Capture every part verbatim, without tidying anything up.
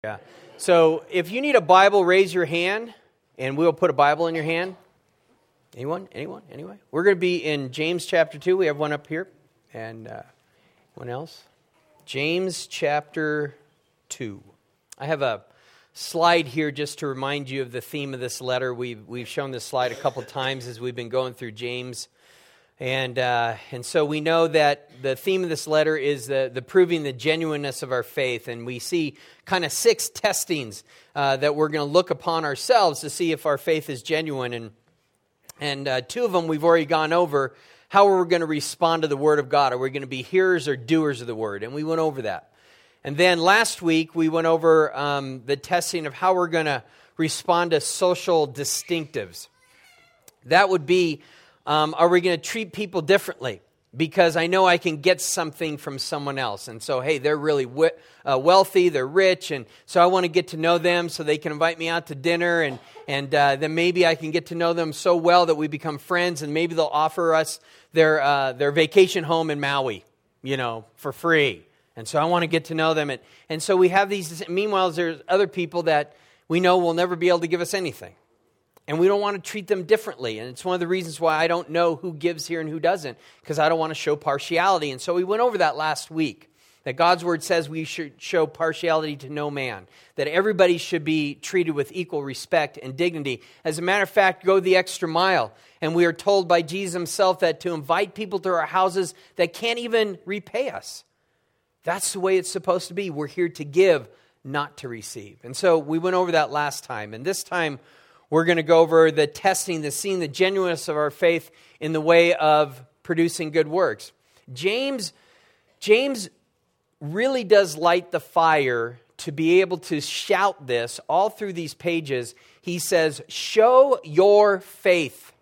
Yeah. So if you need a Bible, raise your hand, and we'll put a Bible in your hand. Anyone? Anyone? Anyway? We're going to be in James chapter two. We have one up here. And uh, anyone else? James chapter two. I have a slide here just to remind you of the theme of this letter. We've, we've shown this slide a couple times as we've been going through James. And uh, and so we know that the theme of this letter is the, the proving the genuineness of our faith. And we see kind of six testings uh, that we're going to look upon ourselves to see if our faith is genuine. And, and uh, two of them we've already gone over. How are we going to respond to the Word of God? Are we going to be hearers or doers of the Word? And we went over that. And then last week we went over um, the testing of how we're going to respond to social distinctives. That would be... Um, are we going to treat people differently? Because I know I can get something from someone else. And so, hey, they're really we- uh, wealthy, they're rich, and so I want to get to know them so they can invite me out to dinner, and, and uh, then maybe I can get to know them so well that we become friends, and maybe they'll offer us their uh, their vacation home in Maui, you know, for free. And so I want to get to know them. And, and so we have these, meanwhile, there's other people that we know will never be able to give us anything. And we don't want to treat them differently. And it's one of the reasons why I don't know who gives here and who doesn't, because I don't want to show partiality. And so we went over that last week, that God's Word says we should show partiality to no man, that everybody should be treated with equal respect and dignity. As a matter of fact, go the extra mile. And we are told by Jesus himself that to invite people to our houses that can't even repay us. That's the way it's supposed to be. We're here to give, not to receive. And so we went over that last time. And this time, we're going to go over the testing, the seeing the genuineness of our faith in the way of producing good works. James, James really does light the fire to be able to shout this all through these pages. He says, show your faith.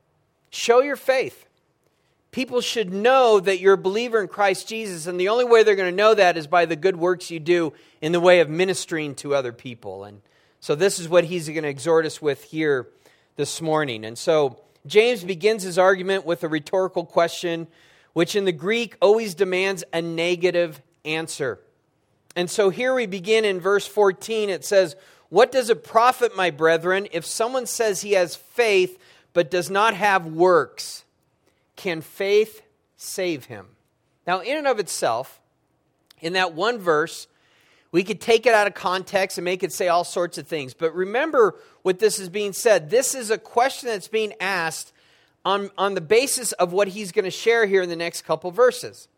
Show your faith. People should know that you're a believer in Christ Jesus, and the only way they're going to know that is by the good works you do in the way of ministering to other people. And so this is what he's going to exhort us with here this morning. And so James begins his argument with a rhetorical question, which in the Greek always demands a negative answer. And so here we begin in verse fourteen. It says, "What does it profit, my brethren, if someone says he has faith but does not have works? Can faith save him?" Now, in and of itself, in that one verse, we could take it out of context and make it say all sorts of things. But remember what this is being said. This is a question that's being asked on, on the basis of what he's going to share here in the next couple verses.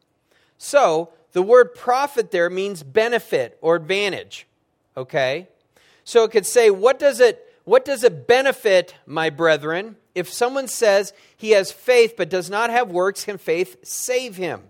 So, the word profit there means benefit or advantage. Okay? So it could say, what does it, what does it benefit, my brethren, if someone says he has faith but does not have works, can faith save him?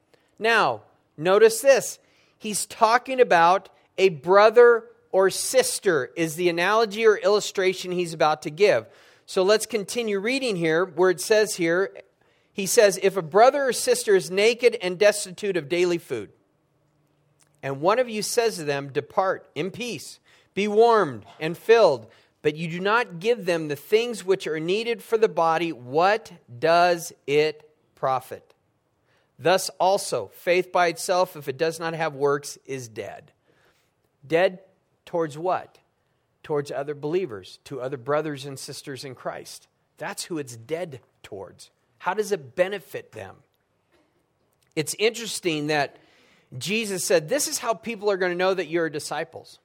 Now, notice this. He's talking about a brother or sister is the analogy or illustration he's about to give. So let's continue reading here where it says here, he says, if a brother or sister is naked and destitute of daily food, and one of you says to them, depart in peace, be warmed and filled, but you do not give them the things which are needed for the body, what does it profit? Thus also, faith by itself, if it does not have works, is dead. Dead towards what? Towards other believers, to other brothers and sisters in Christ. That's who it's dead towards. How does it benefit them? It's interesting that Jesus said, this is how people are going to know that you're disciples.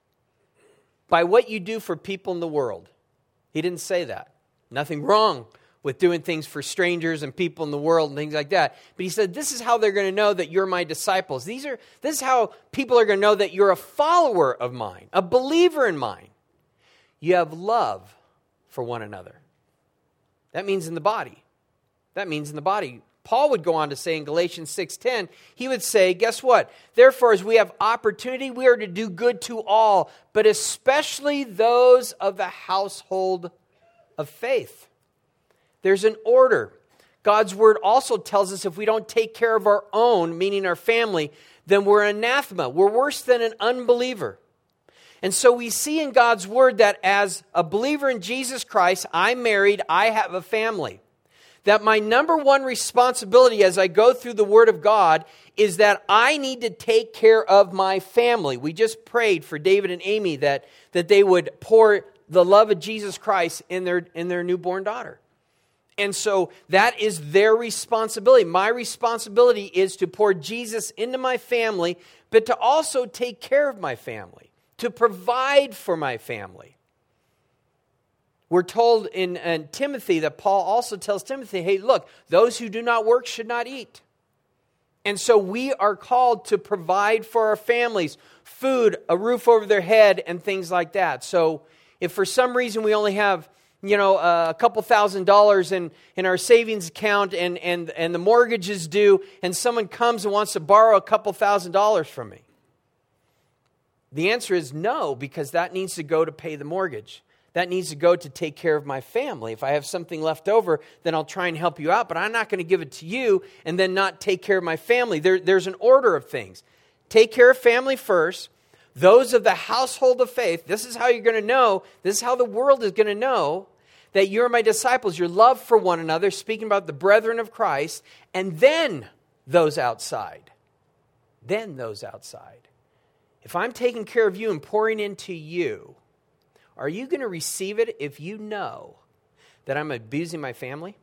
By what you do for people in the world. He didn't say that. Nothing wrong with doing things for strangers and people in the world and things like that. But he said, this is how they're going to know that you're my disciples. These are, this is how people are going to know that you're a follower of mine, a believer in mine. You have love for one another. That means in the body. That means in the body. Paul would go on to say in Galatians six ten, he would say, guess what? Therefore, as we have opportunity, we are to do good to all, but especially those of the household of faith. There's an order. God's word also tells us if we don't take care of our own, meaning our family, then we're anathema. We're worse than an unbeliever. And so we see in God's word that as a believer in Jesus Christ, I'm married, I have a family. that my number one responsibility as I go through the Word of God is that I need to take care of my family. We just prayed for David and Amy that, that they would pour the love of Jesus Christ in their, in their newborn daughter. And so that is their responsibility. My responsibility is to pour Jesus into my family, but to also take care of my family, to provide for my family. We're told in, in Timothy that Paul also tells Timothy, hey, look, those who do not work should not eat. And so we are called to provide for our families food, a roof over their head, and things like that. So if for some reason we only have, you know, uh, a couple thousand dollars in, in our savings account and, and, and the mortgage is due, and someone comes and wants to borrow a couple thousand dollars from me, the answer is no, because that needs to go to pay the mortgage. That needs to go to take care of my family. If I have something left over, then I'll try and help you out, but I'm not going to give it to you and then not take care of my family. There, there's an order of things. Take care of family first. Those of the household of faith, this is how you're going to know, this is how the world is going to know that you're my disciples, your love for one another, speaking about the brethren of Christ, and then those outside. Then those outside. If I'm taking care of you and pouring into you, are you going to receive it if you know that I'm abusing my family?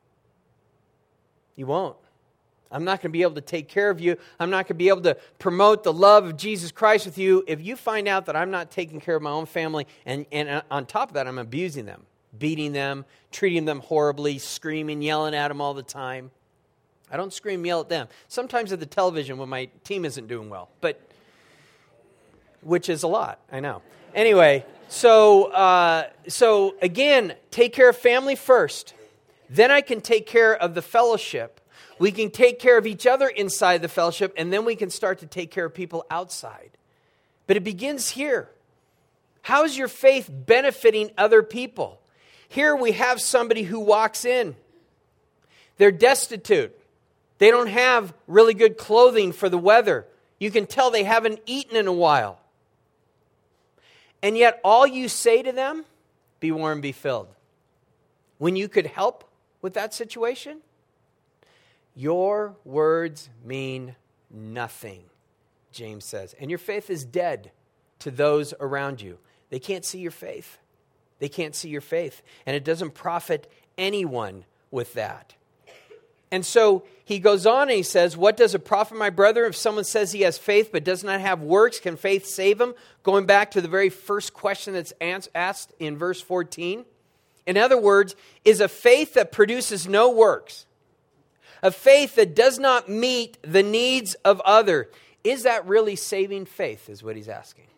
You won't. I'm not going to be able to take care of you. I'm not going to be able to promote the love of Jesus Christ with you if you find out that I'm not taking care of my own family, and, and on top of that, I'm abusing them, beating them, treating them horribly, screaming, yelling at them all the time. I don't scream, yell at them. Sometimes at the television when my team isn't doing well, but which is a lot, I know. Anyway, so uh, so again, take care of family first. Then I can take care of the fellowship. We can take care of each other inside the fellowship, and then we can start to take care of people outside. But it begins here. How is your faith benefiting other people? Here we have somebody who walks in. They're destitute. They don't have really good clothing for the weather. You can tell they haven't eaten in a while. And yet all you say to them, be warm, be filled. When you could help with that situation, your words mean nothing, James says. And your faith is dead to those around you. They can't see your faith. They can't see your faith. And it doesn't profit anyone with that. And so he goes on and he says, what does it profit my brother if someone says he has faith but does not have works? Can faith save him? Going back to the very first question that's asked in verse fourteen. In other words, is a faith that produces no works, a faith that does not meet the needs of others, is that really saving faith, is what he's asking.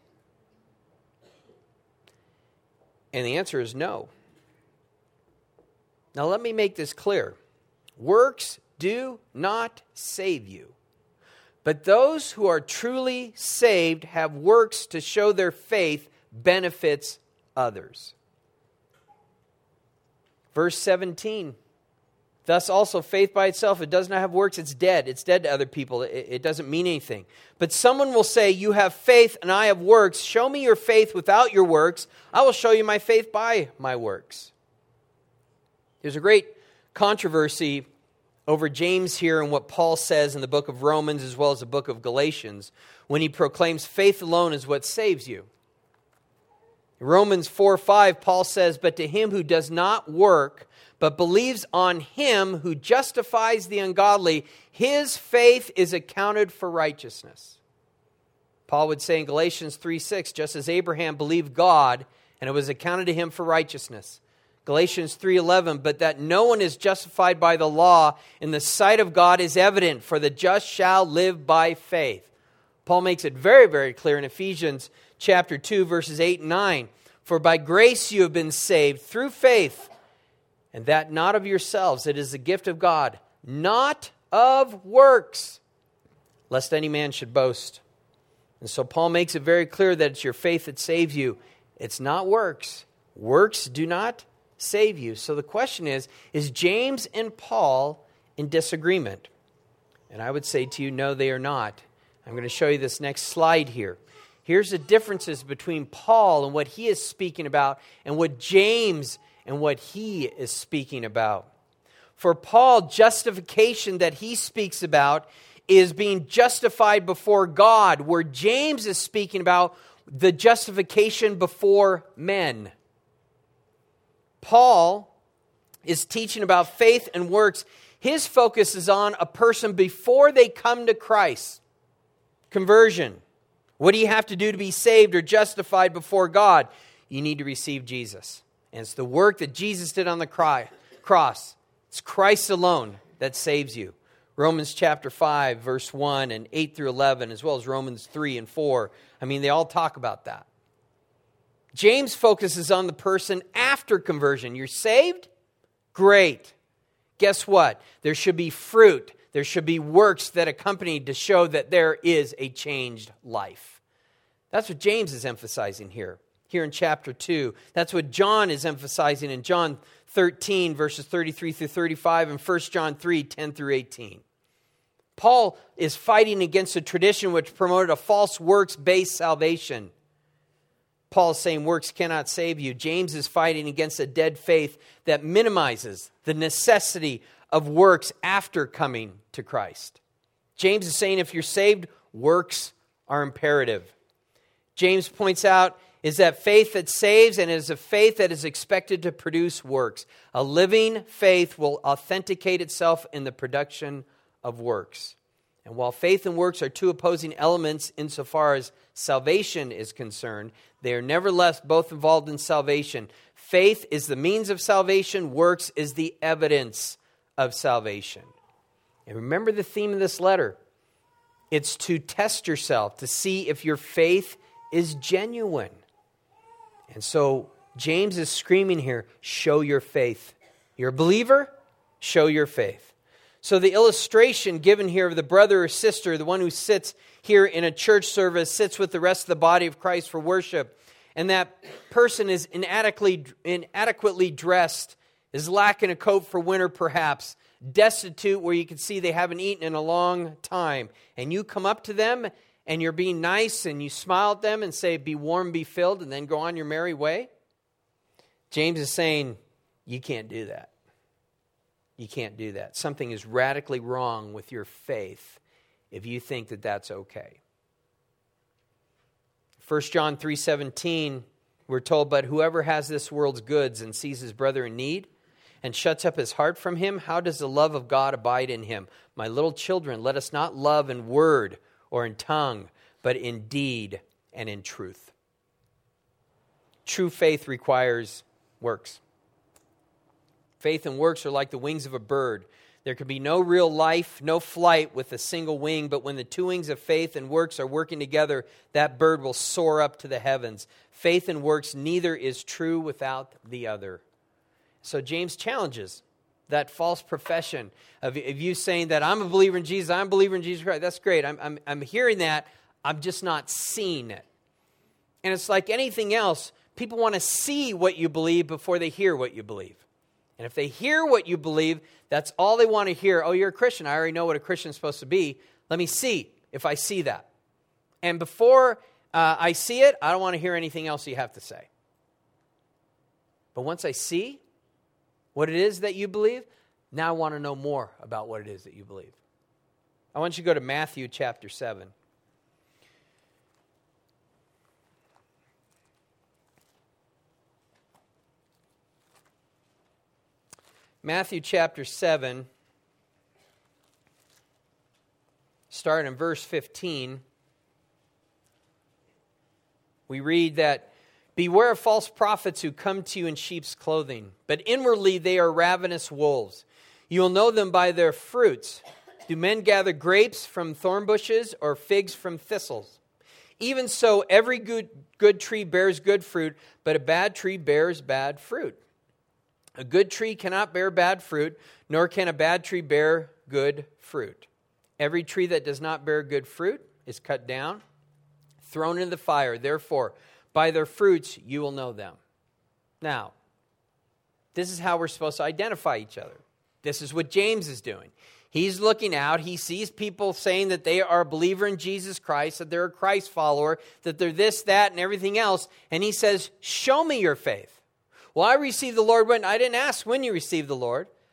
And the answer is no. Now let me make this clear. Works do not save you. But those who are truly saved have works to show their faith benefits others. Verse seventeen. Thus also faith by itself, it does not have works, it's dead. It's dead to other people. It, it doesn't mean anything. But someone will say, you have faith and I have works. Show me your faith without your works. I will show you my faith by my works. There's a great controversy over James here and what Paul says in the book of Romans as well as the book of Galatians when he proclaims faith alone is what saves you. In Romans four five, Paul says, but to him who does not work, but believes on him who justifies the ungodly, his faith is accounted for righteousness. Paul would say in Galatians three six, just as Abraham believed God, and it was accounted to him for righteousness. Galatians three eleven, but that no one is justified by the law in the sight of God is evident, for the just shall live by faith. Paul makes it very, very clear in Ephesians chapter two, verses eight and nine. For by grace you have been saved through faith, and that not of yourselves, it is the gift of God, not of works, lest any man should boast. And so Paul makes it very clear that it's your faith that saves you. It's not works. Works do not save you. So the question is, is James and Paul in disagreement? And I would say to you, no, they are not. I'm going to show you this next slide here. Here's the differences between Paul and what he is speaking about and what James and what he is speaking about. For Paul, justification that he speaks about is being justified before God, where James is speaking about the justification before men. Paul is teaching about faith and works. His focus is on a person before they come to Christ. Conversion. What do you have to do to be saved or justified before God? You need to receive Jesus. And it's the work that Jesus did on the cross. It's Christ alone that saves you. Romans chapter five, verse one and eight through eleven, as well as Romans three and four. I mean, they all talk about that. James focuses on the person after conversion. You're saved? Great. Guess what? There should be fruit. There should be works that accompany to show that there is a changed life. That's what James is emphasizing here, here in chapter two. That's what John is emphasizing in John thirteen, verses thirty-three through thirty-five, and First John three, ten through eighteen. Paul is fighting against a tradition which promoted a false works-based salvation. Paul is saying works cannot save you. James is fighting against a dead faith that minimizes the necessity of works after coming to Christ. James is saying if you're saved, works are imperative. James points out is that faith that saves and is a faith that is expected to produce works. A living faith will authenticate itself in the production of works. And while faith and works are two opposing elements insofar as salvation is concerned, they are nevertheless both involved in salvation. Faith is the means of salvation. Works is the evidence of salvation. And remember the theme of this letter. It's to test yourself, to see if your faith is genuine. And so James is screaming here, show your faith. You're a believer? Show your faith. So the illustration given here of the brother or sister, the one who sits here in a church service, sits with the rest of the body of Christ for worship, and that person is inadequately, inadequately dressed, is lacking a coat for winter perhaps, destitute where you can see they haven't eaten in a long time, and you come up to them and you're being nice and you smile at them and say, be warm, be filled, and then go on your merry way. James is saying, you can't do that. You can't do that. Something is radically wrong with your faith if you think that that's okay. First John three seventeen, we're told, but whoever has this world's goods and sees his brother in need and shuts up his heart from him, how does the love of God abide in him? My little children, let us not love in word or in tongue, but in deed and in truth. True faith requires works. Faith and works are like the wings of a bird. There can be no real life, no flight with a single wing, but when the two wings of faith and works are working together, that bird will soar up to the heavens. Faith and works, neither is true without the other. So James challenges that false profession of, of you saying that I'm a believer in Jesus, I'm a believer in Jesus Christ. That's great. I'm, I'm, I'm hearing that. I'm just not seeing it. And it's like anything else. People want to see what you believe before they hear what you believe. And if they hear what you believe, that's all they want to hear. Oh, you're a Christian. I already know what a Christian is supposed to be. Let me see if I see that. And before uh, I see it, I don't want to hear anything else you have to say. But once I see what it is that you believe, now I want to know more about what it is that you believe. I want you to go to Matthew chapter seven. Matthew chapter seven, starting in verse fifteen, we read that, beware of false prophets who come to you in sheep's clothing, but inwardly they are ravenous wolves. You will know them by their fruits. Do men gather grapes from thorn bushes or figs from thistles? Even so, every good, good tree bears good fruit, but a bad tree bears bad fruit. A good tree cannot bear bad fruit, nor can a bad tree bear good fruit. Every tree that does not bear good fruit is cut down, thrown into the fire. Therefore, by their fruits you will know them. Now, this is how we're supposed to identify each other. This is what James is doing. He's looking out. He sees people saying that they are a believer in Jesus Christ, that they're a Christ follower, that they're this, that, and everything else. And he says, show me your faith. Well, I received the Lord when I didn't ask when you received the Lord.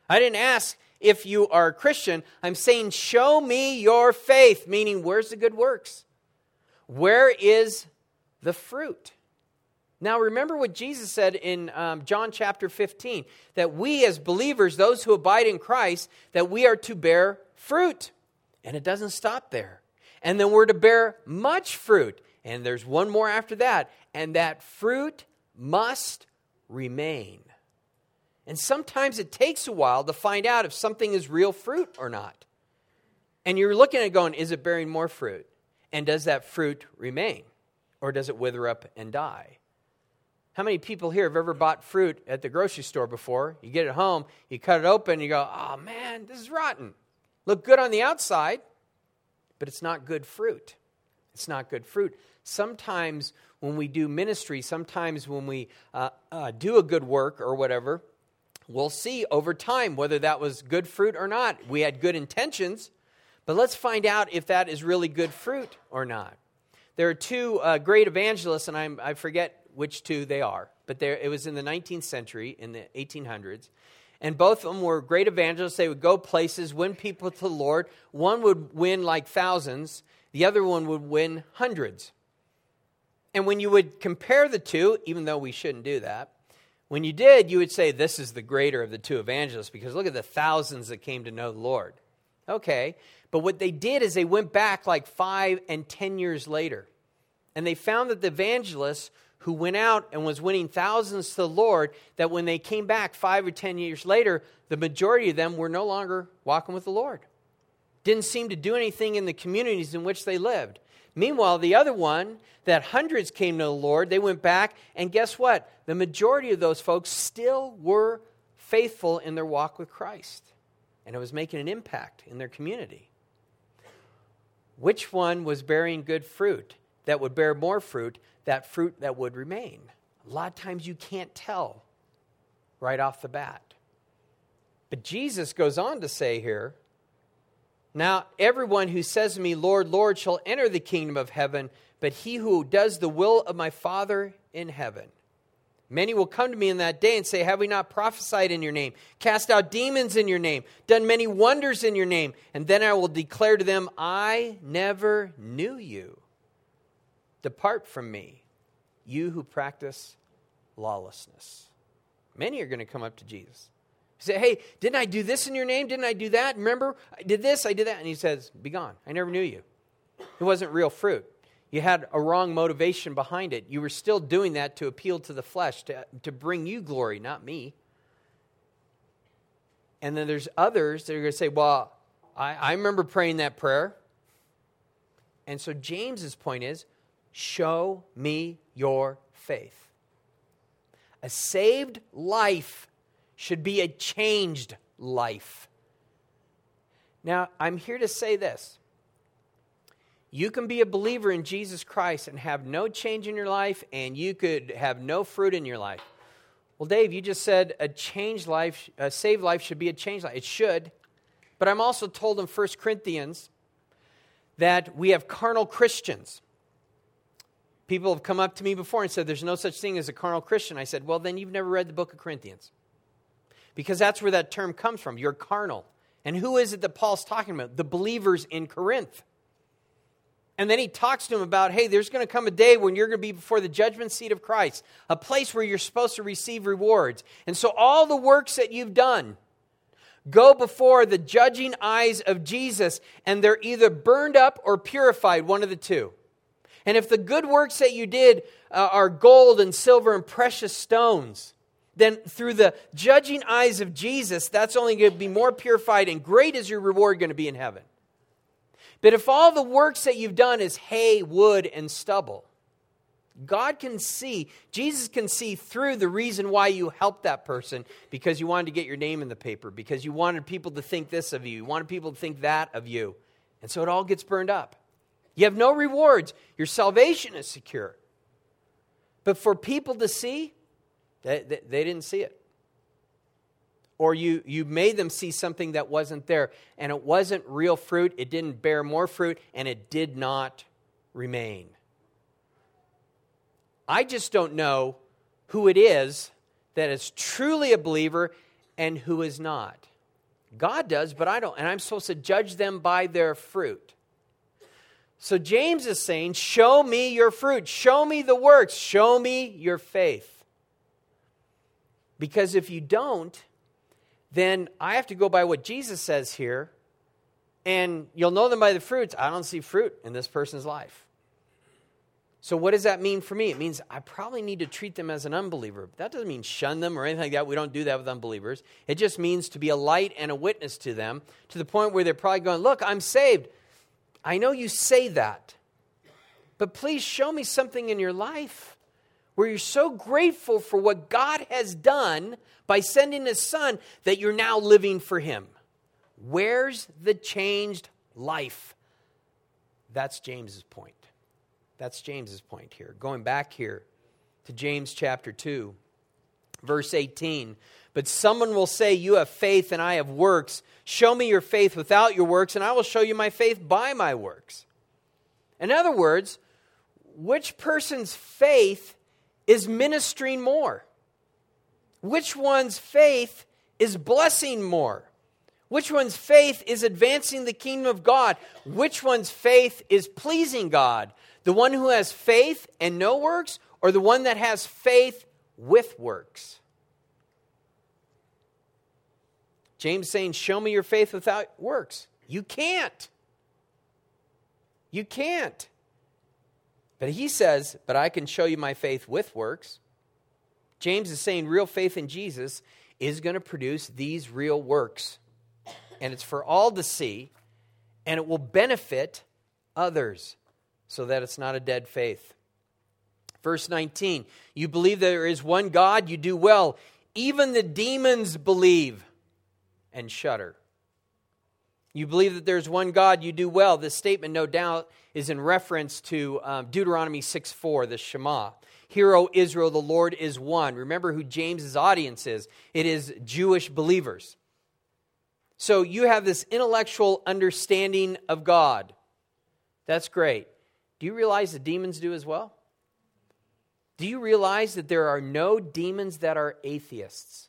I didn't ask if you are a Christian. I'm saying, show me your faith, meaning where's the good works? Where is the fruit? Now remember what Jesus said in um, John chapter fifteen, that we as believers, those who abide in Christ, that we are to bear fruit. And it doesn't stop there. And then we're to bear much fruit. And there's one more after that. And that fruit must remain. And sometimes it takes a while to find out if something is real fruit or not. And you're looking at it going, is it bearing more fruit? And does that fruit remain? Or does it wither up and die? How many people here have ever bought fruit at the grocery store before? You get it home, you cut it open, you go, oh man, this is rotten. Look good on the outside, but it's not good fruit. It's not good fruit. Sometimes when we do ministry, sometimes when we uh, uh, do a good work or whatever, we'll see over time whether that was good fruit or not. We had good intentions, but let's find out if that is really good fruit or not. There are two uh, great evangelists, and I'm, I forget which two they are, but there, it was in the nineteenth century, in the eighteen hundreds, and both of them were great evangelists. They would go places, win people to the Lord. One would win like thousands. The other one would win hundreds. And when you would compare the two, even though we shouldn't do that, when you did, you would say, this is the greater of the two evangelists, because look at the thousands that came to know the Lord. Okay, but what they did is they went back like five and ten years later, and they found that the evangelists who went out and was winning thousands to the Lord, that when they came back five or ten years later, the majority of them were no longer walking with the Lord. Didn't seem to do anything in the communities in which they lived. Meanwhile, the other one, that hundreds came to the Lord, they went back, and guess what? The majority of those folks still were faithful in their walk with Christ. And it was making an impact in their community. Which one was bearing good fruit that would bear more fruit, that fruit that would remain? A lot of times you can't tell right off the bat. But Jesus goes on to say here, now everyone who says to me, Lord, Lord, shall enter the kingdom of heaven, but he who does the will of my Father in heaven. Many will come to me in that day and say, have we not prophesied in your name, cast out demons in your name, done many wonders in your name? And then I will declare to them, I never knew you. Depart from me, you who practice lawlessness. Many are going to come up to Jesus. Say, hey, didn't I do this in your name? Didn't I do that? Remember, I did this, I did that. And he says, be gone. I never knew you. It wasn't real fruit. You had a wrong motivation behind it. You were still doing that to appeal to the flesh, to, to bring you glory, not me. And then there's others that are going to say, well, I, I remember praying that prayer. And so James's point is, show me your faith. A saved life should be a changed life. Now, I'm here to say this. You can be a believer in Jesus Christ and have no change in your life, and you could have no fruit in your life. Well, Dave, you just said a changed life, a saved life should be a changed life. It should. But I'm also told in First Corinthians that we have carnal Christians. People have come up to me before and said, there's no such thing as a carnal Christian. I said, well, then you've never read the book of Corinthians. Because that's where that term comes from. You're carnal. And who is it that Paul's talking about? The believers in Corinth. And then he talks to them about, hey, there's going to come a day when you're going to be before the judgment seat of Christ, a place where you're supposed to receive rewards. And so all the works that you've done go before the judging eyes of Jesus, and they're either burned up or purified, one of the two. And if the good works that you did uh, are gold and silver and precious stones, then through the judging eyes of Jesus, that's only going to be more purified, and great is your reward going to be in heaven. But if all the works that you've done is hay, wood, and stubble, God can see, Jesus can see through the reason why you helped that person, because you wanted to get your name in the paper, because you wanted people to think this of you, you wanted people to think that of you. And so it all gets burned up. You have no rewards. Your salvation is secure. But for people to see, they, they, they didn't see it. Or you, you made them see something that wasn't there, and it wasn't real fruit, it didn't bear more fruit, and it did not remain. I just don't know who it is that is truly a believer and who is not. God does, but I don't. And I'm supposed to judge them by their fruit. So James is saying, show me your fruit. Show me the works. Show me your faith. Because if you don't, then I have to go by what Jesus says here. And you'll know them by the fruits. I don't see fruit in this person's life. So what does that mean for me? It means I probably need to treat them as an unbeliever. That doesn't mean shun them or anything like that. We don't do that with unbelievers. It just means to be a light and a witness to them to the point where they're probably going, look, I'm saved. I know you say that, but please show me something in your life where you're so grateful for what God has done by sending His Son that you're now living for Him. Where's the changed life? That's James's point. That's James's point here. Going back here to James chapter two, verse eighteen. But someone will say, you have faith and I have works. Show me your faith without your works, and I will show you my faith by my works. In other words, which person's faith is ministering more? Which one's faith is blessing more? Which one's faith is advancing the kingdom of God? Which one's faith is pleasing God? The one who has faith and no works, or the one that has faith with works? James is saying, show me your faith without works. You can't. You can't. But he says, but I can show you my faith with works. James is saying real faith in Jesus is going to produce these real works. And it's for all to see, and it will benefit others so that it's not a dead faith. Verse nineteen, you believe there is one God, you do well. Even the demons believe and shudder. You believe that there's one God, you do well. This statement, no doubt, is in reference to um, Deuteronomy six four, the Shema. Hear, O Israel, the Lord is one. Remember who James's audience is. It is Jewish believers. So you have this intellectual understanding of God. That's great. Do you realize the demons do as well? Do you realize that there are no demons that are atheists?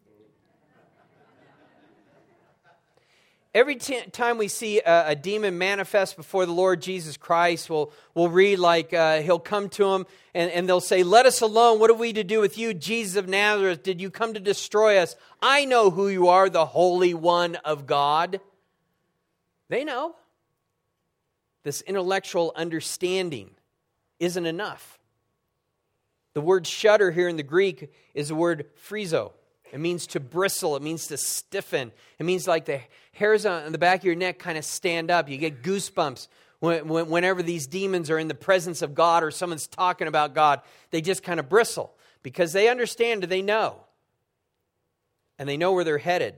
Every t- time we see a, a demon manifest before the Lord Jesus Christ, we'll, we'll read like uh, he'll come to him and, and they'll say, let us alone. What have we to do with you, Jesus of Nazareth? Did you come to destroy us? I know who you are, the Holy One of God. They know. This intellectual understanding isn't enough. The word shudder here in the Greek is the word frizo. It means to bristle. It means to stiffen. It means like the hairs on the back of your neck kind of stand up. You get goosebumps when, when, whenever these demons are in the presence of God or someone's talking about God. They just kind of bristle because they understand, they know. And they know where they're headed.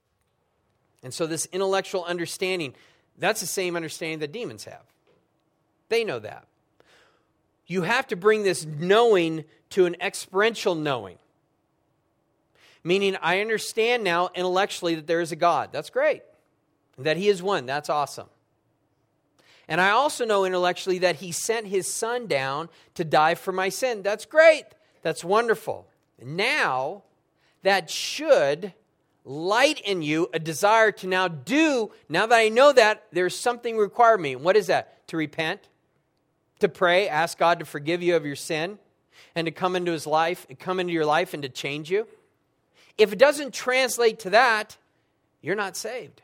And so this intellectual understanding, that's the same understanding that demons have. They know that. You have to bring this knowing to an experiential knowing. Meaning, I understand now intellectually that there is a God. That's great. That He is one. That's awesome. And I also know intellectually that He sent His Son down to die for my sin. That's great. That's wonderful. Now, that should light in you a desire to now do, now that I know that, there's something required of me. What is that? To repent, to pray, ask God to forgive you of your sin, and to come into His life, come into your life and to change you. If it doesn't translate to that, you're not saved.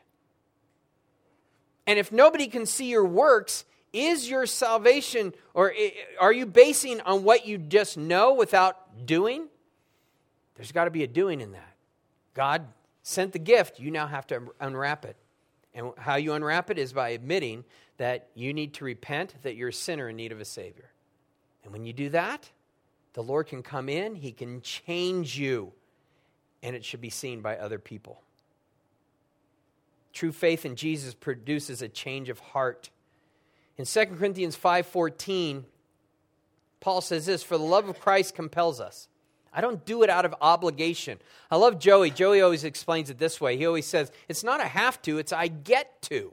And if nobody can see your works, is your salvation, or are you basing on what you just know without doing? There's got to be a doing in that. God sent the gift, you now have to unwrap it. And how you unwrap it is by admitting that you need to repent, that you're a sinner in need of a Savior. And when you do that, the Lord can come in, He can change you. And it should be seen by other people. True faith in Jesus produces a change of heart. In Second Corinthians five fourteen, Paul says this, for the love of Christ compels us. I don't do it out of obligation. I love Joey. Joey always explains it this way. He always says, it's not a have to, it's I get to.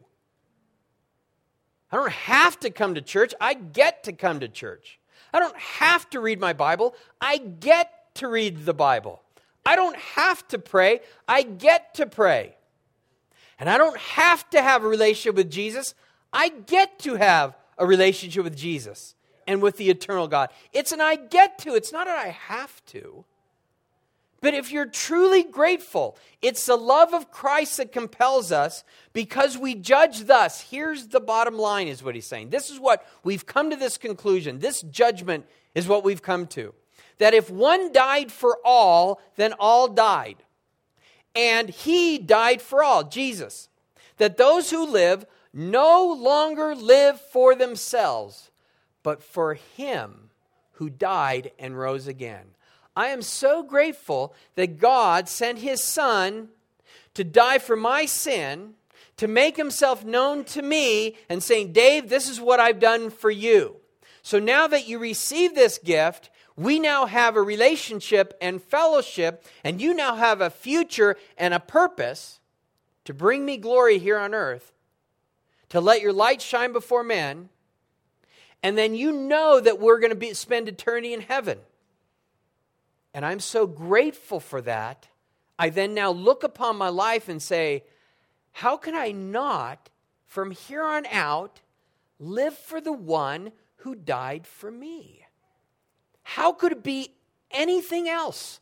I don't have to come to church. I get to come to church. I don't have to read my Bible. I get to read the Bible. I don't have to pray. I get to pray. And I don't have to have a relationship with Jesus. I get to have a relationship with Jesus and with the eternal God. It's an I get to. It's not an I have to. But if you're truly grateful, it's the love of Christ that compels us because we judge thus. Here's the bottom line is what he's saying. This is what we've come to this conclusion. This judgment is what we've come to. That if one died for all, then all died. And he died for all, Jesus. That those who live no longer live for themselves, but for him who died and rose again. I am so grateful that God sent his Son to die for my sin, to make himself known to me and saying, Dave, this is what I've done for you. So now that you receive this gift, we now have a relationship and fellowship, and you now have a future and a purpose to bring me glory here on earth, to let your light shine before men, and then you know that we're going to be, spend eternity in heaven. And I'm so grateful for that. I then now look upon my life and say, how can I not, from here on out, live for the one who died for me? How could it be anything else?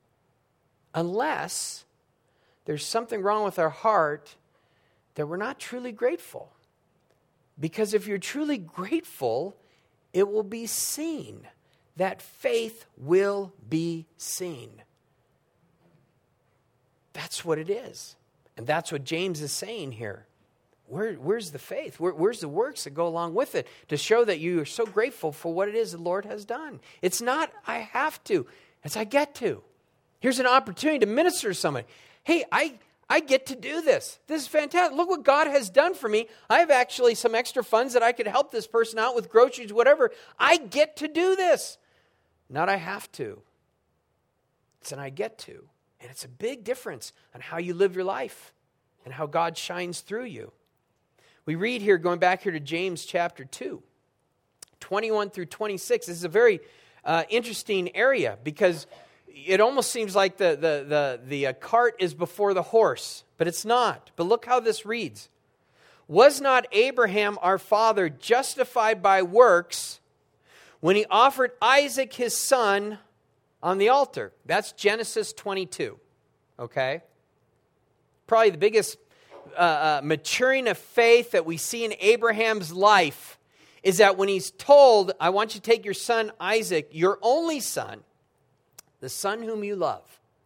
Unless there's something wrong with our heart that we're not truly grateful. Because if you're truly grateful, it will be seen. That faith will be seen. That's what it is. And that's what James is saying here. Where, where's the faith? Where, where's the works that go along with it to show that you are so grateful for what it is the Lord has done? It's not, I have to. It's, I get to. Here's an opportunity to minister to somebody. Hey, I, I get to do this. This is fantastic. Look what God has done for me. I have actually some extra funds that I could help this person out with groceries, whatever. I get to do this. Not I have to. It's an I get to. And it's a big difference on how you live your life and how God shines through you. We read here, going back here to James chapter two, twenty-one through twenty-six. This is a very uh, interesting area because it almost seems like the, the, the, the uh, cart is before the horse, but it's not. But look how this reads. Was not Abraham our father justified by works when he offered Isaac his son on the altar? That's Genesis twenty-two, okay? Probably the biggest uh, uh, maturing of faith that we see in Abraham's life is that when he's told, I want you to take your son Isaac, your only son, the son whom you love,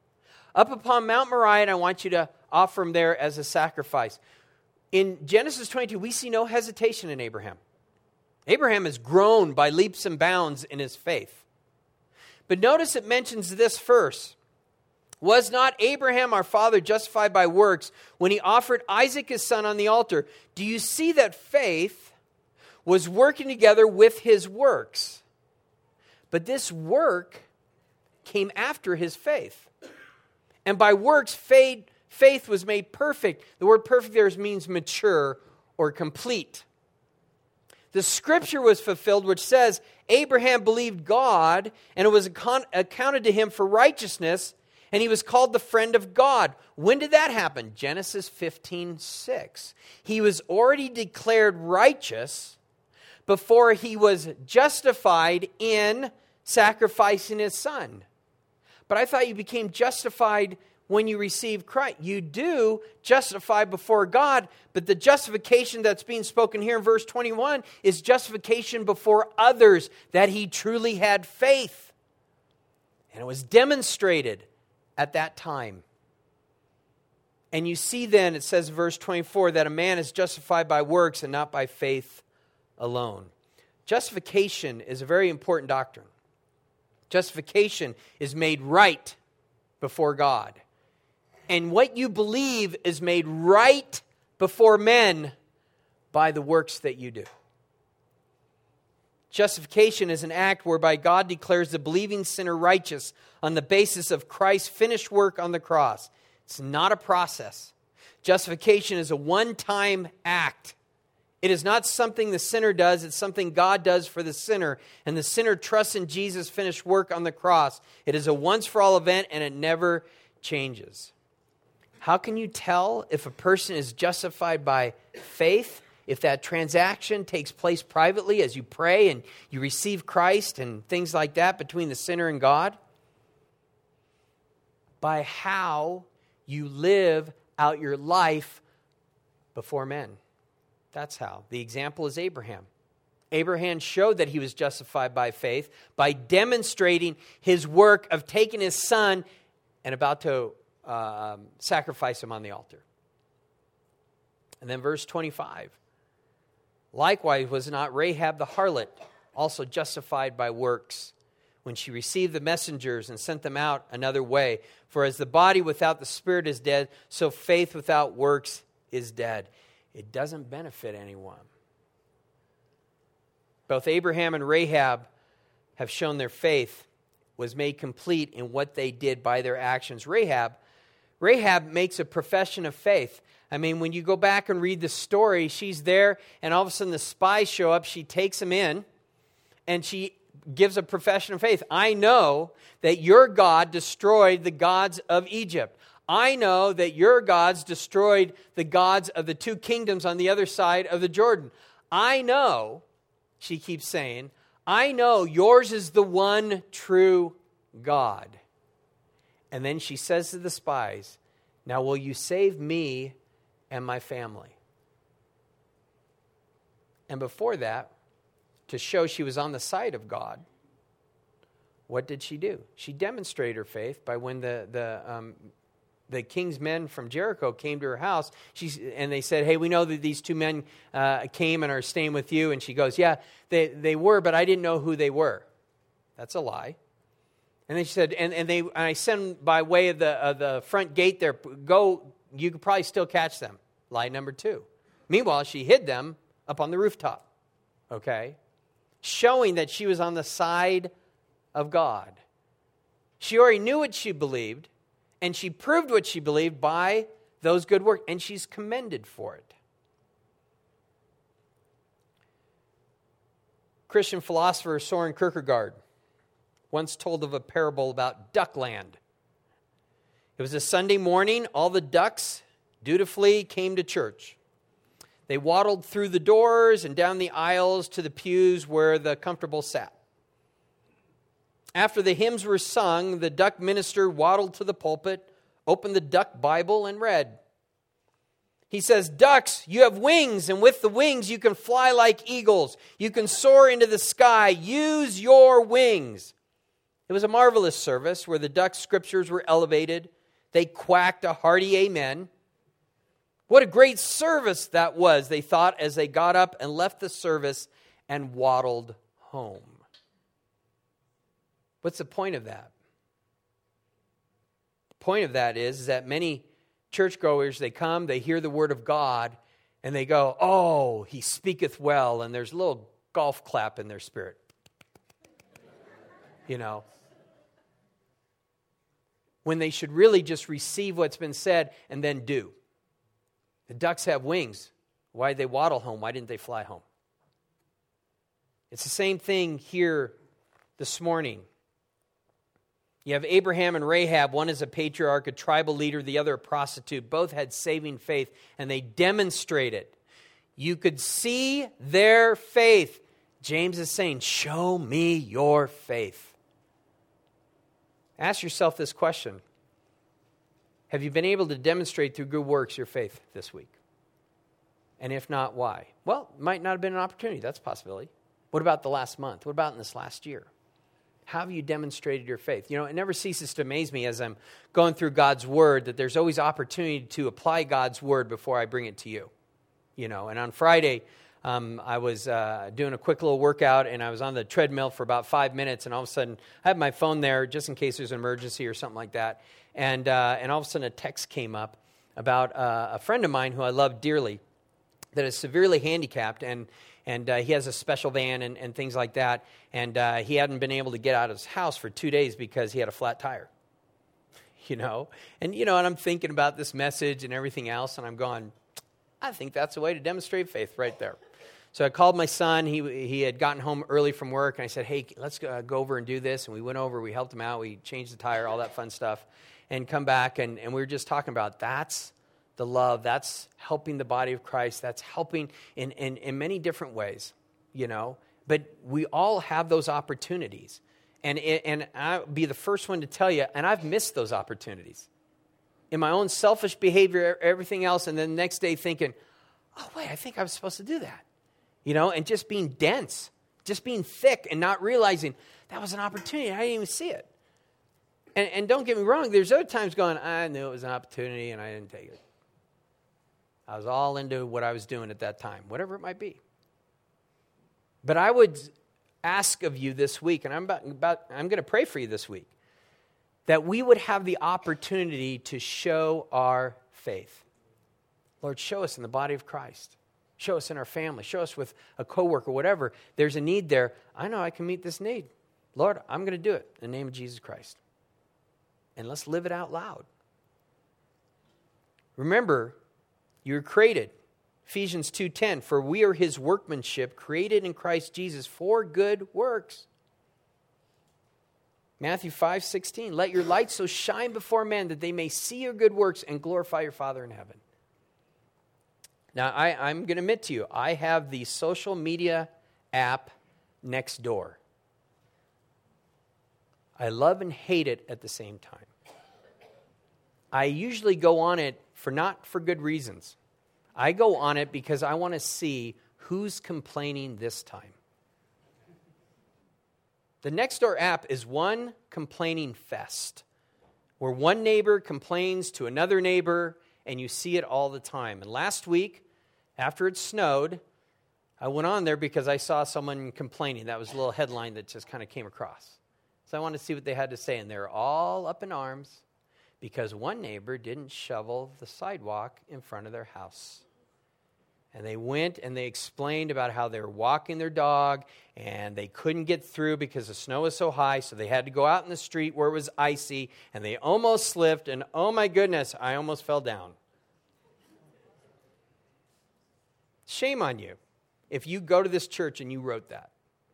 up upon Mount Moriah, and I want you to offer him there as a sacrifice. In Genesis twenty-two, we see no hesitation in Abraham. Abraham has grown by leaps and bounds in his faith. But notice it mentions this first. Was not Abraham our father justified by works when he offered Isaac his son on the altar? Do you see that faith was working together with his works? But this work came after his faith. And by works, faith, faith was made perfect. The word perfect there means mature or complete. The scripture was fulfilled which says, Abraham believed God, and it was accounted to him for righteousness, and he was called the friend of God. When did that happen? Genesis fifteen six. He was already declared righteous before he was justified in sacrificing his son. But I thought you became justified when you received Christ. You do justify before God, but the justification that's being spoken here in verse twenty-one is justification before others, that he truly had faith. And it was demonstrated at that time. And you see then, it says in verse twenty-four, that a man is justified by works and not by faith alone. Justification is a very important doctrine. Justification is made right before God. And what you believe is made right before men by the works that you do. Justification is an act whereby God declares the believing sinner righteous on the basis of Christ's finished work on the cross. It's not a process. Justification is a one-time act. It is not something the sinner does, it's something God does for the sinner. And the sinner trusts in Jesus' finished work on the cross. It is a once-for-all event and it never changes. How can you tell if a person is justified by faith? If that transaction takes place privately as you pray and you receive Christ and things like that between the sinner and God? By how you live out your life before men. That's how. The example is Abraham. Abraham showed that he was justified by faith by demonstrating his work of taking his son and about to uh, sacrifice him on the altar. And then verse twenty-five. Likewise was not Rahab the harlot also justified by works when she received the messengers and sent them out another way? For as the body without the spirit is dead, so faith without works is dead. It doesn't benefit anyone. Both Abraham and Rahab have shown their faith was made complete in what they did by their actions. Rahab, Rahab makes a profession of faith. I mean, when you go back and read the story, she's there, and all of a sudden the spies show up. She takes them in, and she gives a profession of faith. I know that your God destroyed the gods of Egypt. I know that your gods destroyed the gods of the two kingdoms on the other side of the Jordan. I know, she keeps saying, I know yours is the one true God. And then she says to the spies, now will you save me and my family? And before that, to show she was on the side of God, what did she do? She demonstrated her faith by when the the um, the king's men from Jericho came to her house, she's, and they said, hey, we know that these two men uh, came and are staying with you. And she goes, yeah, they, they were, but I didn't know who they were. That's a lie. And then she said, and, and they and I sent them by way of the, of the front gate there, go, you could probably still catch them. Lie number two. Meanwhile, she hid them up on the rooftop, okay? Showing that she was on the side of God. She already knew what she believed, and she proved what she believed by those good works, and she's commended for it. Christian philosopher Soren Kierkegaard once told of a parable about Duckland. It was a Sunday morning. All the ducks dutifully came to church. They waddled through the doors and down the aisles to the pews where the comfortable sat. After the hymns were sung, the duck minister waddled to the pulpit, opened the duck Bible, and read. He says, ducks, you have wings, and with the wings you can fly like eagles. You can soar into the sky. Use your wings. It was a marvelous service where the duck scriptures were elevated. They quacked a hearty amen. What a great service that was, they thought, as they got up and left the service and waddled home. What's the point of that? The point of that is, is that many churchgoers, they come, they hear the word of God, and they go, oh, he speaketh well, and there's a little golf clap in their spirit. You know. When they should really just receive what's been said and then do. The ducks have wings. Why did they waddle home? Why didn't they fly home? It's the same thing here this morning. You have Abraham and Rahab. One is a patriarch, a tribal leader, the other a prostitute. Both had saving faith, and they demonstrated. You could see their faith. James is saying, show me your faith. Ask yourself this question. Have you been able to demonstrate through good works your faith this week? And if not, why? Well, it might not have been an opportunity. That's a possibility. What about the last month? What about in this last year? How have you demonstrated your faith? You know, it never ceases to amaze me as I'm going through God's Word that there's always opportunity to apply God's Word before I bring it to you. You know, and on Friday, um, I was uh, doing a quick little workout, and I was on the treadmill for about five minutes, and all of a sudden, I had my phone there just in case there's an emergency or something like that. And uh, and all of a sudden, a text came up about uh, a friend of mine who I love dearly that is severely handicapped, and and uh, he has a special van and, and things like that, and uh, he hadn't been able to get out of his house for two days because he had a flat tire, you know? And, you know, and I'm thinking about this message and everything else, and I'm going, I think that's a way to demonstrate faith right there. So I called my son. He he had gotten home early from work, and I said, hey, let's go, uh, go over and do this, and we went over. We helped him out. We changed the tire, all that fun stuff. and come back, and, and we were just talking about that's the love, that's helping the body of Christ, that's helping in, in, in many different ways, you know. But we all have those opportunities. And, and I'll be the first one to tell you, and I've missed those opportunities. In my own selfish behavior, everything else, and then the next day thinking, oh, wait, I think I was supposed to do that. You know, and just being dense, just being thick and not realizing that was an opportunity. I didn't even see it. And, and don't get me wrong, there's other times going, I knew it was an opportunity and I didn't take it. I was all into what I was doing at that time, whatever it might be. But I would ask of you this week, and I'm about, about I'm going to pray for you this week, that we would have the opportunity to show our faith. Lord, show us in the body of Christ. Show us in our family. Show us with a coworker, whatever. There's a need there. I know I can meet this need. Lord, I'm going to do it in the name of Jesus Christ. And let's live it out loud. Remember, you were created. Ephesians two ten, for we are his workmanship, created in Christ Jesus for good works. Matthew five sixteen, let your light so shine before men that they may see your good works and glorify your Father in heaven. Now, I, I'm going to admit to you, I have the social media app Nextdoor. I love and hate it at the same time. I usually go on it for not for good reasons. I go on it because I want to see who's complaining this time. The Nextdoor app is one complaining fest, where one neighbor complains to another neighbor, and you see it all the time. And last week, after it snowed, I went on there because I saw someone complaining. That was a little headline that just kind of came across. So I wanted to see what they had to say, and they're all up in arms because one neighbor didn't shovel the sidewalk in front of their house. And they went and they explained about how they were walking their dog and they couldn't get through because the snow was so high, so they had to go out in the street where it was icy, and they almost slipped, and oh my goodness, I almost fell down. Shame on you if you go to this church and you wrote that.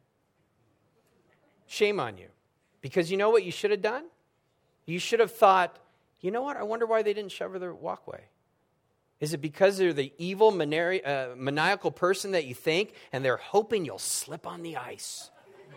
Shame on you. Because you know what you should have done? You should have thought, you know what, I wonder why they didn't shovel their walkway. Is it because they're the evil, maniacal, uh, maniacal person that you think, and they're hoping you'll slip on the ice?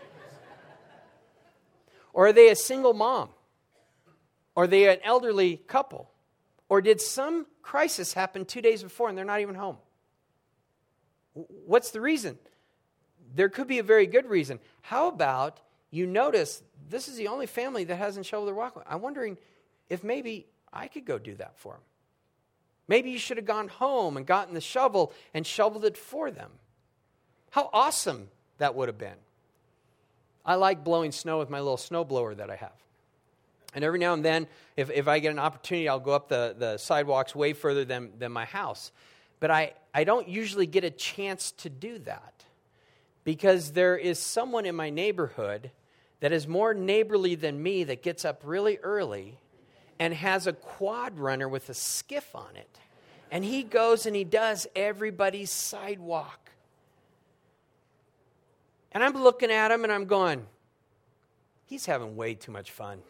Or are they a single mom? Or are they an elderly couple? Or did some crisis happen two days before and they're not even home? What's the reason? There could be a very good reason. How about you notice this is the only family that hasn't shoveled their walkway? I'm wondering if maybe I could go do that for them. Maybe you should have gone home and gotten the shovel and shoveled it for them. How awesome that would have been. I like blowing snow with my little snow blower that I have. And every now and then, if, if I get an opportunity, I'll go up the, the sidewalks way further than, than my house. But I, I don't usually get a chance to do that because there is someone in my neighborhood that is more neighborly than me that gets up really early and has a quad runner with a skiff on it. And he goes and he does everybody's sidewalk. And I'm looking at him and I'm going, he's having way too much fun.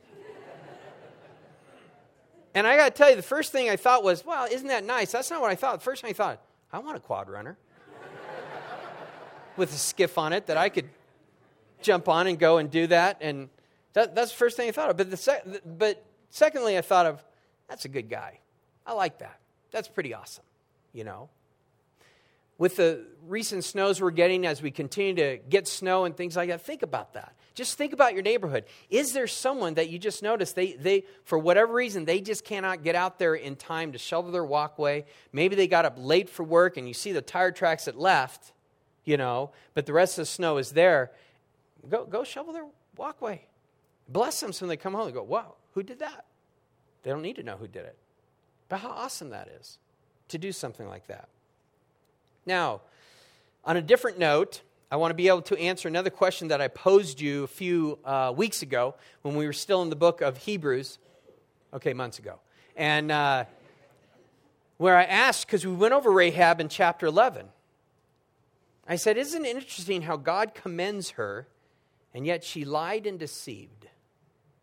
And I got to tell you, the first thing I thought was, well, isn't that nice? That's not what I thought. The first thing I thought, I want a quad runner with a skiff on it that I could jump on and go and do that. And that, that's the first thing I thought of. But the sec- but secondly, I thought of, that's a good guy. I like that. That's pretty awesome, you know. With the recent snows we're getting as we continue to get snow and things like that, think about that. Just think about your neighborhood. Is there someone that you just noticed, they, they for whatever reason, they just cannot get out there in time to shovel their walkway? Maybe they got up late for work and you see the tire tracks that left, you know, but the rest of the snow is there. Go, go shovel their walkway. Bless them so when they come home and go, wow, who did that? They don't need to know who did it. But how awesome that is to do something like that. Now, on a different note, I want to be able to answer another question that I posed you a few uh, weeks ago when we were still in the book of Hebrews. Okay, months ago. And uh, where I asked, because we went over Rahab in chapter eleven. I said, isn't it interesting how God commends her, and yet she lied and deceived?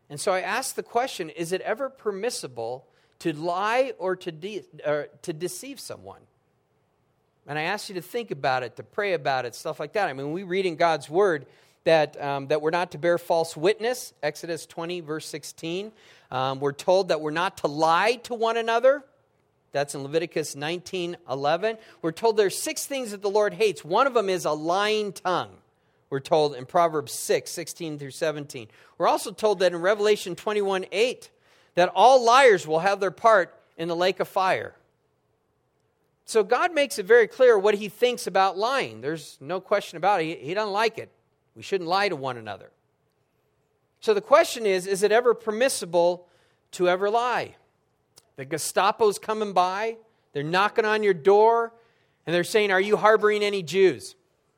And so I ask the question, is it ever permissible to lie or to, de- or to deceive someone? And I ask you to think about it, to pray about it, stuff like that. I mean, we read in God's Word that um, that we're not to bear false witness. Exodus twenty, verse sixteen. Um, we're told that we're not to lie to one another. That's in Leviticus nineteen eleven. We're told there's six things that the Lord hates. One of them is a lying tongue. We're told in Proverbs six, sixteen through seventeen. We're also told that in Revelation twenty-one, eight, that all liars will have their part in the lake of fire. So God makes it very clear what he thinks about lying. There's no question about it. He, he doesn't like it. We shouldn't lie to one another. So the question is, is it ever permissible to ever lie? The Gestapo's coming by, they're knocking on your door, and they're saying, are you harboring any Jews?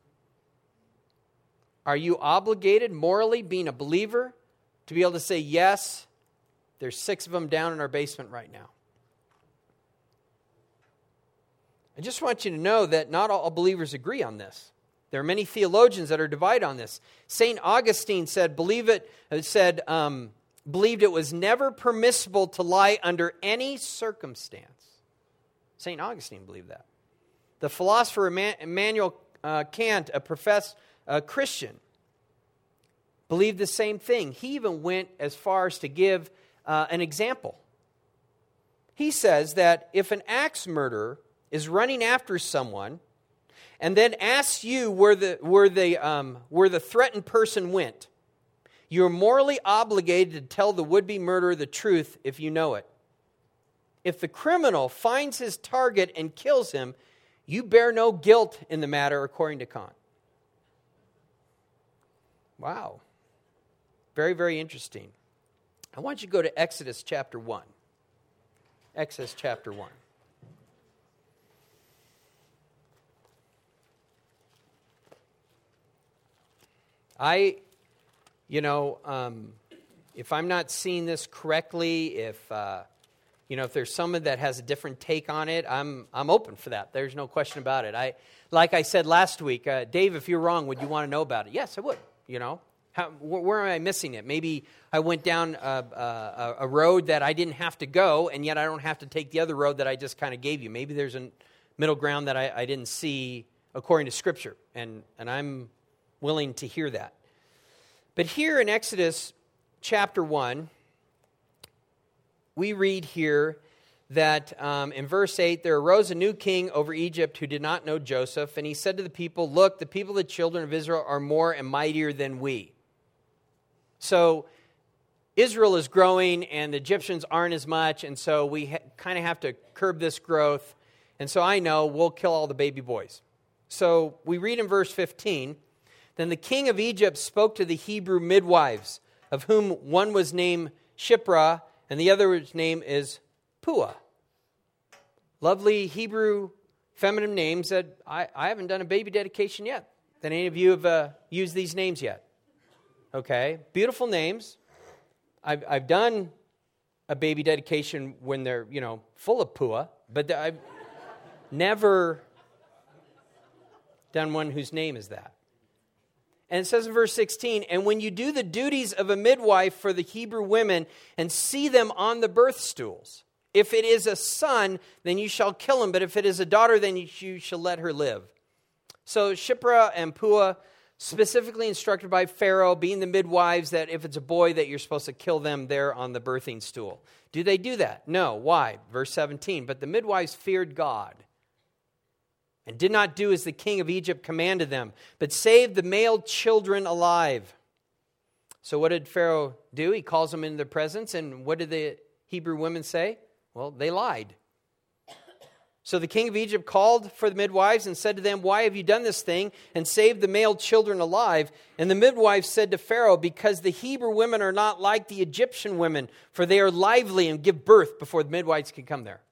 Are you obligated morally, being a believer, to be able to say, yes, there's six of them down in our basement right now? I just want you to know that not all believers agree on this. There are many theologians that are divided on this. Saint Augustine said, believe it, said, um, believed it was never permissible to lie under any circumstance. Saint Augustine believed that. The philosopher Immanuel uh, Kant, a professed uh, Christian, believed the same thing. He even went as far as to give uh, an example. He says that if an axe murderer is running after someone and then asks you where the where the um, where the threatened person went, you're morally obligated to tell the would-be murderer the truth if you know it. If the criminal finds his target and kills him, you bear no guilt in the matter, according to Kant. Wow. Very, very interesting. I want you to go to Exodus chapter one. Exodus chapter one. I, you know, um, if I'm not seeing this correctly, if, uh, you know, if there's someone that has a different take on it, I'm I'm open for that. There's no question about it. I, like I said last week, uh, Dave, if you're wrong, would you want to know about it? Yes, I would, you know. How, where, where am I missing it? Maybe I went down a, a, a road that I didn't have to go, and yet I don't have to take the other road that I just kind of gave you. Maybe there's a middle ground that I, I didn't see according to Scripture, and, and I'm willing to hear that. But here in Exodus chapter one, we read here that um, in verse eight, there arose a new king over Egypt who did not know Joseph, and he said to the people, look, the people, the children of Israel, are more and mightier than we. So Israel is growing, and the Egyptians aren't as much, and so we ha- kind of have to curb this growth. And so I know we'll kill all the baby boys. So we read in verse fifteen, then the king of Egypt spoke to the Hebrew midwives, of whom one was named Shiphrah, and the other's name is Puah. Lovely Hebrew feminine names that I, I haven't done a baby dedication yet. That any of you have uh, used these names yet? Okay, beautiful names. I've I've done a baby dedication when they're, you know, full of Puah, but I've never done one whose name is that. And it says in verse sixteen, and when you do the duties of a midwife for the Hebrew women and see them on the birth stools, if it is a son, then you shall kill him, but if it is a daughter, then you, you shall let her live. So Shiphrah and Puah, specifically instructed by Pharaoh, being the midwives, that if it's a boy, that you're supposed to kill them there on the birthing stool. Do they do that? No. Why? Verse seventeen, but the midwives feared God and did not do as the king of Egypt commanded them, but saved the male children alive. So what did Pharaoh do? He calls them into their presence, and what did the Hebrew women say? Well, they lied. So the king of Egypt called for the midwives and said to them, why have you done this thing and saved the male children alive? And the midwives said to Pharaoh, because the Hebrew women are not like the Egyptian women, for they are lively and give birth before the midwives can come there.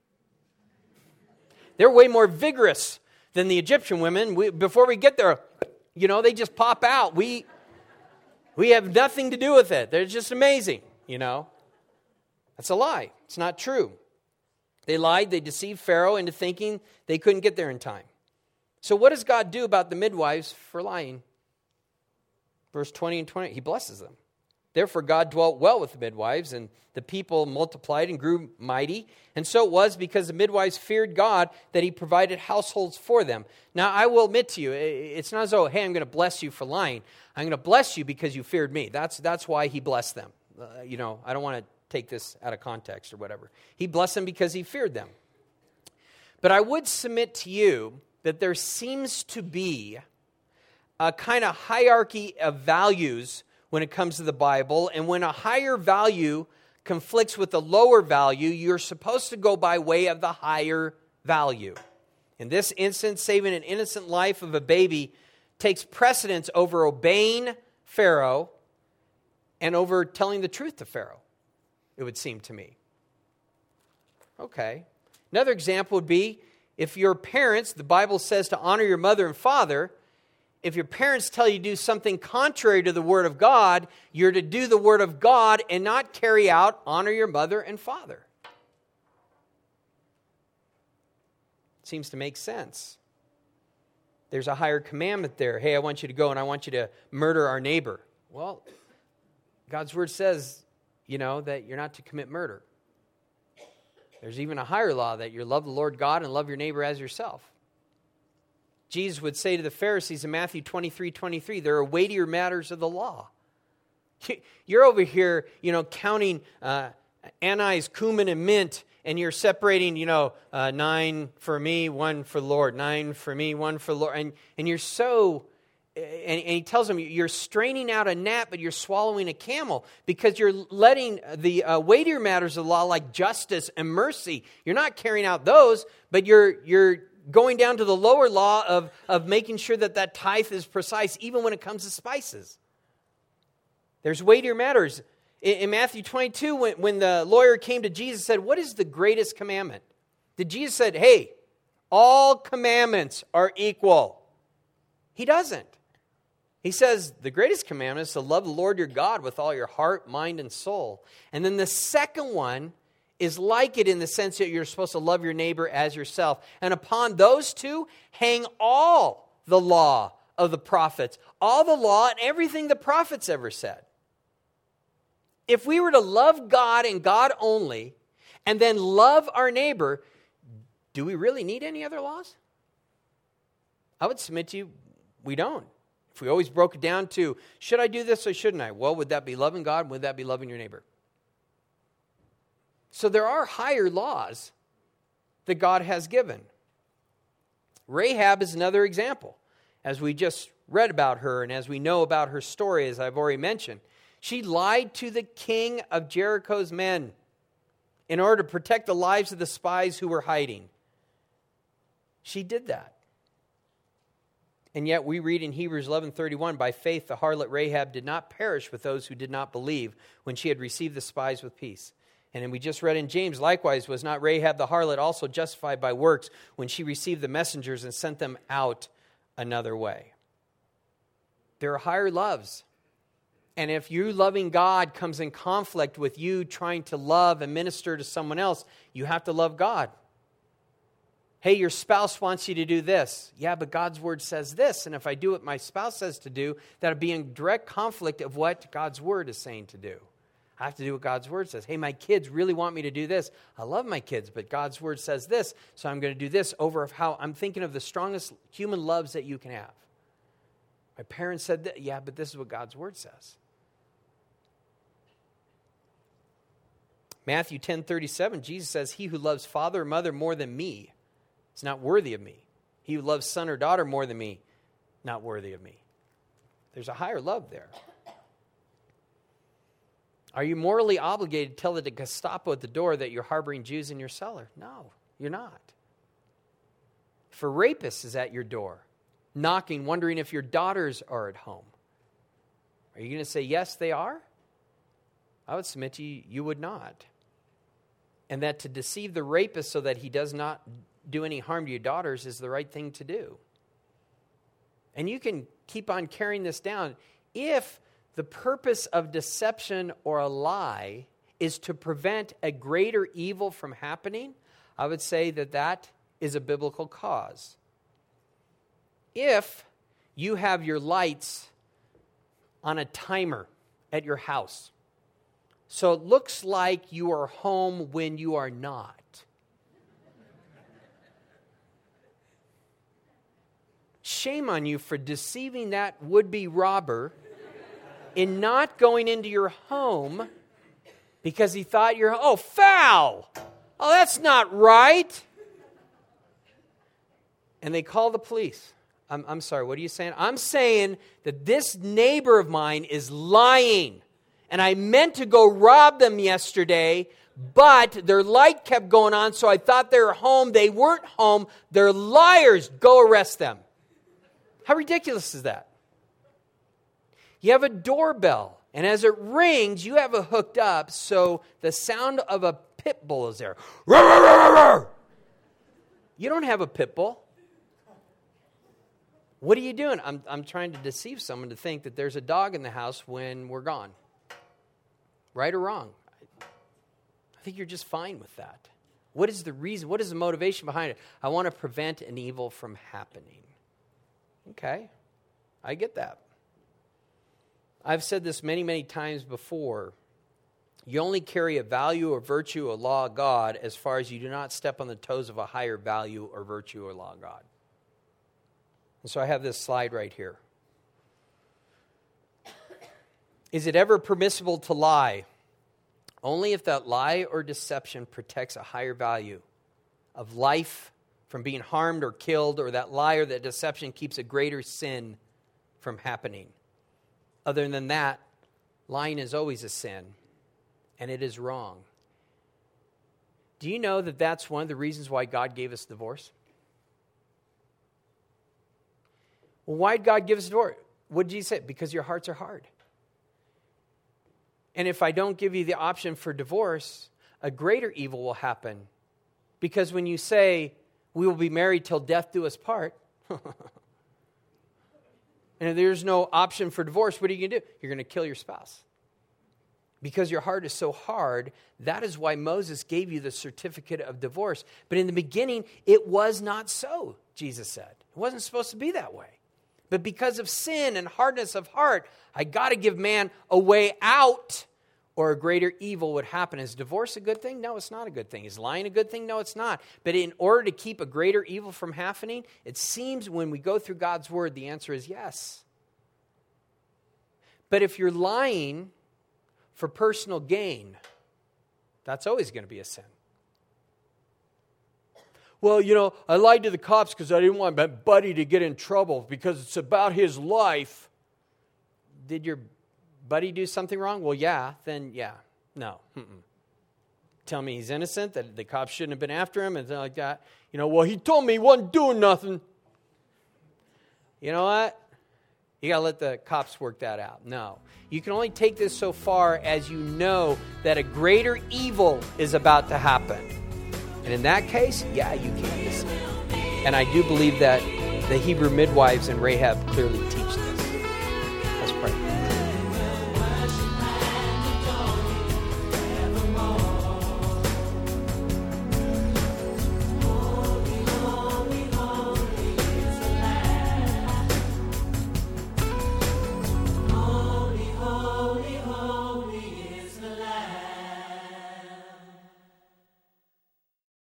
They're way more vigorous than the Egyptian women. We, before we get there, you know, they just pop out. We we have nothing to do with it. They're just amazing, you know. That's a lie. It's not true. They lied. They deceived Pharaoh into thinking they couldn't get there in time. So what does God do about the midwives for lying? Verse twenty and twenty, he blesses them. Therefore God dwelt well with the midwives, and the people multiplied and grew mighty. And so it was because the midwives feared God that he provided households for them. Now I will admit to you, it's not as though, hey, I'm going to bless you for lying. I'm going to bless you because you feared me. That's, that's why he blessed them. Uh, you know, I don't want to take this out of context or whatever. He blessed them because he feared them. But I would submit to you that there seems to be a kind of hierarchy of values when it comes to the Bible, and when a higher value conflicts with a lower value, you're supposed to go by way of the higher value. In this instance, saving an innocent life of a baby takes precedence over obeying Pharaoh and over telling the truth to Pharaoh, it would seem to me. Okay. Another example would be if your parents, the Bible says to honor your mother and father, if your parents tell you to do something contrary to the Word of God, you're to do the Word of God and not carry out honor your mother and father. Seems to make sense. There's a higher commandment there. Hey, I want you to go and I want you to murder our neighbor. Well, God's Word says, you know, that you're not to commit murder. There's even a higher law that you love the Lord God and love your neighbor as yourself. Jesus would say to the Pharisees in Matthew twenty-three twenty-three, there are weightier matters of the law. You're over here, you know, counting uh, anise, cumin, and mint, and you're separating, you know, uh, nine for me, one for the Lord, nine for me, one for the Lord. And, and you're so, and, and he tells them, you're straining out a gnat, but you're swallowing a camel because you're letting the uh, weightier matters of the law like justice and mercy. You're not carrying out those, but you're you're going down to the lower law of, of making sure that that tithe is precise, even when it comes to spices. There's weightier matters. In, in Matthew twenty-two, when, when the lawyer came to Jesus and said, what is the greatest commandment? Did Jesus said, hey, all commandments are equal? He doesn't. He says, the greatest commandment is to love the Lord your God with all your heart, mind, and soul. And then the second one is like it in the sense that you're supposed to love your neighbor as yourself. And upon those two hang all the law of the prophets, all the law and everything the prophets ever said. If we were to love God and God only, and then love our neighbor, do we really need any other laws? I would submit to you, we don't. If we always broke it down to, should I do this or shouldn't I? Well, would that be loving God? Would that be loving your neighbor? So there are higher laws that God has given. Rahab is another example. As we just read about her and as we know about her story, as I've already mentioned, she lied to the king of Jericho's men in order to protect the lives of the spies who were hiding. She did that. And yet we read in Hebrews eleven thirty-one, by faith the harlot Rahab did not perish with those who did not believe when she had received the spies with peace. And then we just read in James, likewise, was not Rahab the harlot also justified by works when she received the messengers and sent them out another way? There are higher loves. And if you loving God comes in conflict with you trying to love and minister to someone else, you have to love God. Hey, your spouse wants you to do this. Yeah, but God's word says this. And if I do what my spouse says to do, that'll be in direct conflict of what God's word is saying to do. I have to do what God's word says. Hey, my kids really want me to do this. I love my kids, but God's word says this, so I'm going to do this over how I'm thinking of the strongest human loves that you can have. My parents said that. Yeah, but this is what God's word says. Matthew ten thirty-seven, Jesus says, he who loves father or mother more than me is not worthy of me. He who loves son or daughter more than me, not worthy of me. There's a higher love there. Are you morally obligated to tell the Gestapo at the door that you're harboring Jews in your cellar? No, you're not. If a rapist is at your door, knocking, wondering if your daughters are at home, are you going to say, yes, they are? I would submit to you, you would not. And that to deceive the rapist so that he does not do any harm to your daughters is the right thing to do. And you can keep on carrying this down. If the purpose of deception or a lie is to prevent a greater evil from happening, I would say that that is a biblical cause. If you have your lights on a timer at your house. So it looks like you are home when you are not. Shame on you for deceiving that would-be robber in not going into your home because he thought you're, oh, foul. Oh, that's not right. And they call the police. I'm, I'm sorry, what are you saying? I'm saying that this neighbor of mine is lying. And I meant to go rob them yesterday, but their light kept going on, so I thought they were home. They weren't home. They're liars. Go arrest them. How ridiculous is that? You have a doorbell, and as it rings, you have it hooked up, so the sound of a pit bull is there. Roar, roar, roar, roar. You don't have a pit bull. What are you doing? I'm, I'm trying to deceive someone to think that there's a dog in the house when we're gone. Right or wrong? I think you're just fine with that. What is the reason? What is the motivation behind it? I want to prevent an evil from happening. Okay, I get that. I've said this many, many times before. You only carry a value or virtue or law of God as far as you do not step on the toes of a higher value or virtue or law of God. And so I have this slide right here. Is it ever permissible to lie? Only if that lie or deception protects a higher value of life from being harmed or killed, or that lie or that deception keeps a greater sin from happening. Other than that, lying is always a sin, and it is wrong. Do you know that that's one of the reasons why God gave us divorce? Well, why did God give us divorce? What did Jesus say? Because your hearts are hard. And if I don't give you the option for divorce, a greater evil will happen. Because when you say, we will be married till death do us part, and if there's no option for divorce, what are you going to do? You're going to kill your spouse. Because your heart is so hard, that is why Moses gave you the certificate of divorce. But in the beginning, it was not so, Jesus said. It wasn't supposed to be that way. But because of sin and hardness of heart, I got to give man a way out, or a greater evil would happen. Is divorce a good thing? No, it's not a good thing. Is lying a good thing? No, it's not. But in order to keep a greater evil from happening, it seems when we go through God's word, the answer is yes. But if you're lying for personal gain, that's always going to be a sin. Well, you know, I lied to the cops because I didn't want my buddy to get in trouble because it's about his life. Did your buddy do something wrong? Well, yeah, then yeah. No. Mm-mm. Tell me he's innocent, that the cops shouldn't have been after him, and things like that. You know, well, he told me he wasn't doing nothing. You know what? You got to let the cops work that out. No. You can only take this so far as you know that a greater evil is about to happen. And in that case, yeah, you can deceive. And I do believe that the Hebrew midwives and Rahab clearly teach that.